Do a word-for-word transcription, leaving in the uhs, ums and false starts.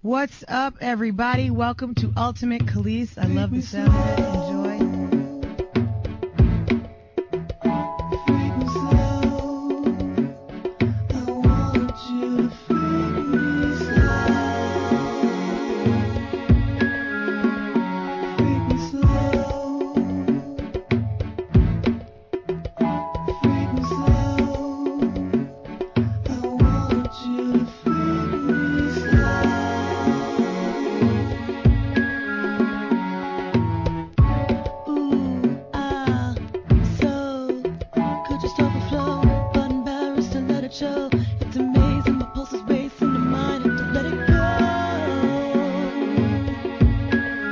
What's up, everybody? Welcome to Ultimate Khalees. I love the sound of it.